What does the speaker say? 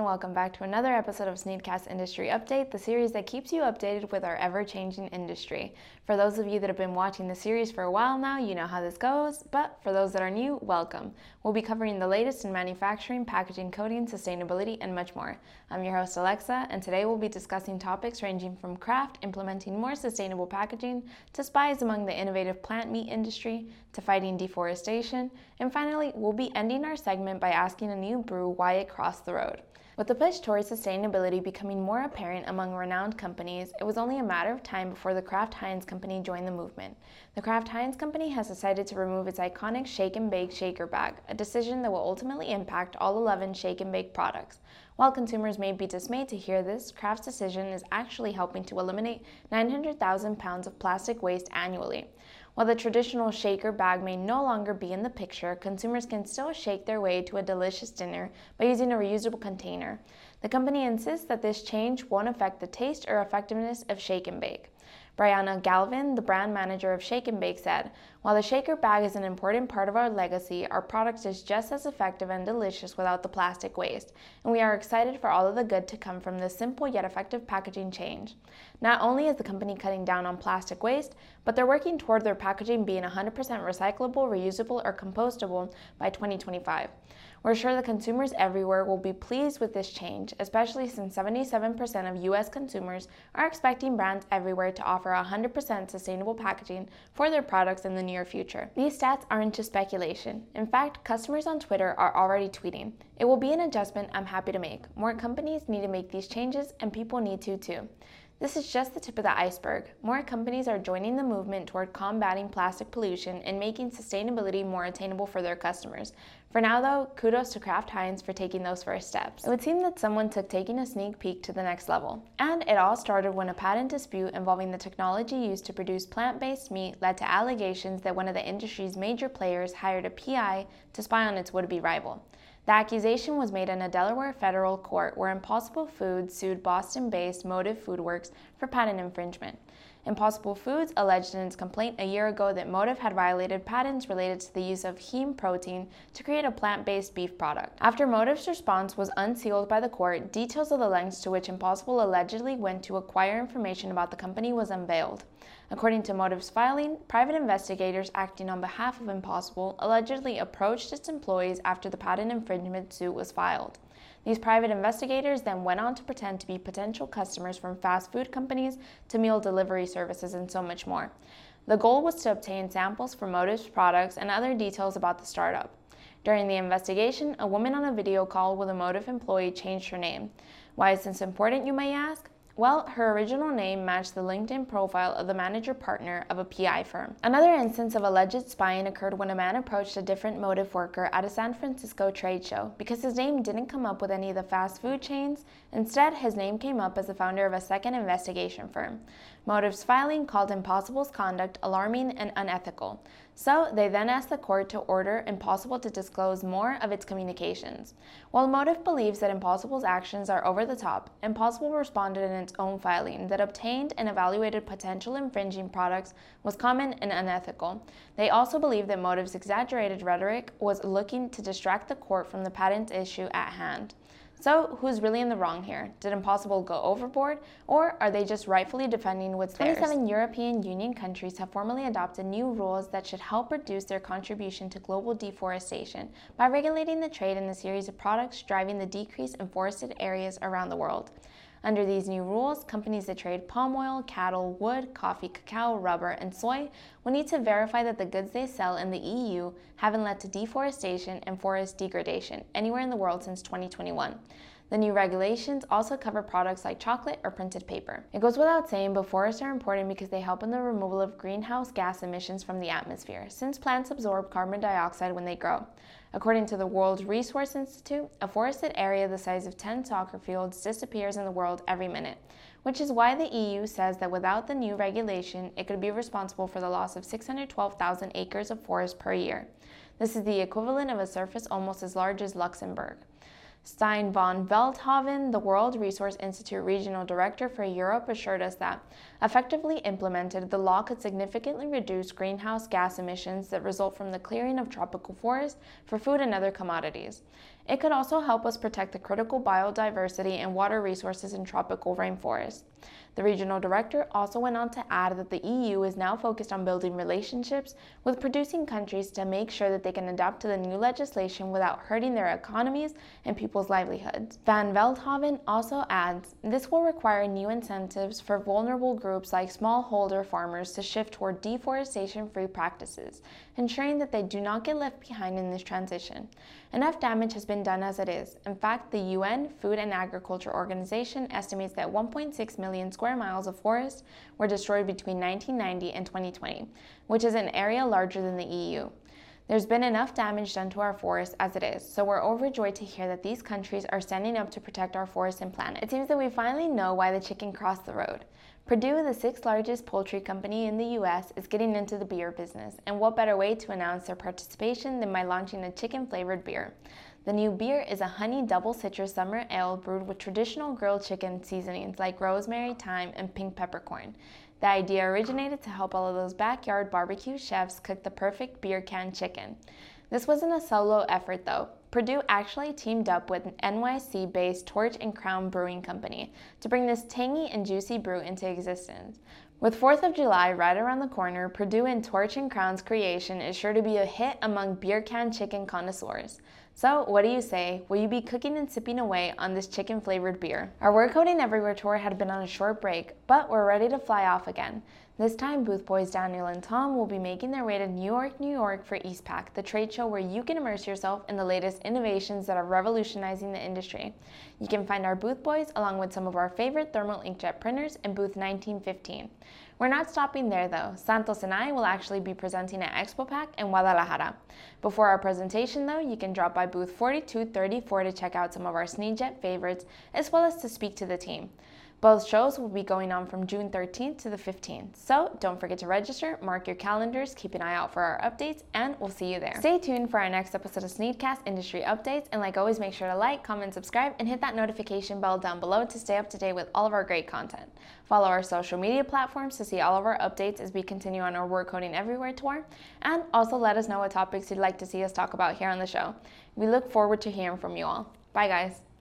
welcome back to another episode of Sneedcast Industry Update, the series that keeps you updated with our ever-changing industry. For those of you that have been watching the series for a while now, you know how this goes, but for those that are new, welcome. We'll be covering the latest in manufacturing, packaging, coating, sustainability, and much more. I'm your host Alexa, and today we'll be discussing topics ranging from Kraft implementing more sustainable packaging, to spies among the innovative plant meat industry, to fighting deforestation, and finally, we'll be ending our segment by asking a new brew why it crossed the road. With the push towards sustainability becoming more apparent among renowned companies, it was only a matter of time before the Kraft Heinz Company joined the movement. The Kraft Heinz Company has decided to remove its iconic Shake and Bake shaker bag, a decision that will ultimately impact all 11 Shake and Bake products. While consumers may be dismayed to hear this, Kraft's decision is actually helping to eliminate 900,000 pounds of plastic waste annually. While the traditional shaker bag may no longer be in the picture, consumers can still shake their way to a delicious dinner by using a reusable container. The company insists that this change won't affect the taste or effectiveness of Shake and Bake. Brianna Galvin, the brand manager of Shake and Bake, said, "While the shaker bag is an important part of our legacy, our product is just as effective and delicious without the plastic waste, and we are excited for all of the good to come from this simple yet effective packaging change." Not only is the company cutting down on plastic waste, but they're working toward their packaging being 100% recyclable, reusable, or compostable by 2025. We're sure the consumers everywhere will be pleased with this change, especially since 77% of U.S. consumers are expecting brands everywhere to offer 100% sustainable packaging for their products in the near future. These stats aren't just speculation. In fact, customers on Twitter are already tweeting, "It will be an adjustment I'm happy to make. More companies need to make these changes, and people need to too." This is just the tip of the iceberg. More companies are joining the movement toward combating plastic pollution and making sustainability more attainable for their customers. For now though, kudos to Kraft Heinz for taking those first steps. It would seem that someone took taking a sneak peek to the next level. And it all started when a patent dispute involving the technology used to produce plant-based meat led to allegations that one of the industry's major players hired a PI to spy on its would-be rival. The accusation was made in a Delaware federal court where Impossible Foods sued Boston-based Motive FoodWorks for patent infringement. Impossible Foods alleged in its complaint a year ago that Motive had violated patents related to the use of heme protein to create a plant-based beef product. After Motive's response was unsealed by the court, details of the lengths to which Impossible allegedly went to acquire information about the company was unveiled. According to Motive's filing, private investigators acting on behalf of Impossible allegedly approached its employees after the patent infringement suit was filed. These private investigators then went on to pretend to be potential customers from fast food companies to meal delivery services and so much more. The goal was to obtain samples for Motive's products and other details about the startup. During the investigation, a woman on a video call with a Motive employee changed her name. Why is this important, you may ask? Well, her original name matched the LinkedIn profile of the manager partner of a PI firm. Another instance of alleged spying occurred when a man approached a different Motive worker at a San Francisco trade show. Because his name didn't come up with any of the fast food chains, instead his name came up as the founder of a second investigation firm. Motive's filing called Impossible's conduct alarming and unethical. So they then asked the court to order Impossible to disclose more of its communications. While Motive believes that Impossible's actions are over the top, Impossible responded in its own filing that obtained and evaluated potential infringing products was common and unethical. They also believe that Motive's exaggerated rhetoric was looking to distract the court from the patent issue at hand. So, who's really in the wrong here? Did Impossible go overboard, or are they just rightfully defending what's theirs? 27 European Union countries have formally adopted new rules that should help reduce their contribution to global deforestation by regulating the trade in the series of products driving the decrease in forested areas around the world. Under these new rules, companies that trade palm oil, cattle, wood, coffee, cacao, rubber, and soy will need to verify that the goods they sell in the EU haven't led to deforestation and forest degradation anywhere in the world since 2021. The new regulations also cover products like chocolate or printed paper. It goes without saying, but forests are important because they help in the removal of greenhouse gas emissions from the atmosphere, since plants absorb carbon dioxide when they grow. According to the World Resource Institute, a forested area the size of 10 soccer fields disappears in the world every minute, which is why the EU says that without the new regulation, it could be responsible for the loss of 612,000 acres of forest per year. This is the equivalent of a surface almost as large as Luxembourg. Stein van Veldhoven, the World Resource Institute Regional Director for Europe, assured us that, effectively implemented, the law could significantly reduce greenhouse gas emissions that result from the clearing of tropical forests for food and other commodities. It could also help us protect the critical biodiversity and water resources in tropical rainforests. The regional director also went on to add that the EU is now focused on building relationships with producing countries to make sure that they can adapt to the new legislation without hurting their economies and people's livelihoods. Van Veldhoven also adds, this will require new incentives for vulnerable groups like smallholder farmers to shift toward deforestation-free practices, ensuring that they do not get left behind in this transition. Enough damage has been done as it is. In fact, the UN Food and Agriculture Organization estimates that 1.6 million square miles of forest were destroyed between 1990 and 2020, which is an area larger than the EU. There's been enough damage done to our forests as it is, so we're overjoyed to hear that these countries are standing up to protect our forests and planet. It seems that we finally know why the chicken crossed the road. Purdue, the sixth largest poultry company in the US, is getting into the beer business, and what better way to announce their participation than by launching a chicken-flavored beer. The new beer is a honey double citrus summer ale brewed with traditional grilled chicken seasonings like rosemary, thyme, and pink peppercorn. The idea originated to help all of those backyard barbecue chefs cook the perfect beer can chicken. This wasn't a solo effort though. Purdue actually teamed up with NYC-based Torch and Crown Brewing Company to bring this tangy and juicy brew into existence. With 4th of July right around the corner, Purdue and Torch and Crown's creation is sure to be a hit among beer can chicken connoisseurs. So, what do you say? Will you be cooking and sipping away on this chicken-flavored beer? Our We're Coding Everywhere tour had been on a short break, but we're ready to fly off again. This time, Booth Boys Daniel and Tom will be making their way to New York for EastPack, the trade show where you can immerse yourself in the latest innovations that are revolutionizing the industry. You can find our Booth Boys along with some of our favorite thermal inkjet printers in booth 1915. We're not stopping there though. Santos and I will actually be presenting at ExpoPack in Guadalajara. Before our presentation though, you can drop by booth 4234 to check out some of our Sneakjet favorites as well as to speak to the team. Both shows will be going on from June 13th to the 15th, so don't forget to register, mark your calendars, keep an eye out for our updates, and we'll see you there. Stay tuned for our next episode of Sneakcast Industry Updates, and like always, make sure to like, comment, subscribe, and hit that notification bell down below to stay up to date with all of our great content. Follow our social media platforms to see all of our updates as we continue on our We're Coding Everywhere tour, and also let us know what topics you'd like to see us talk about here on the show. We look forward to hearing from you all. Bye guys!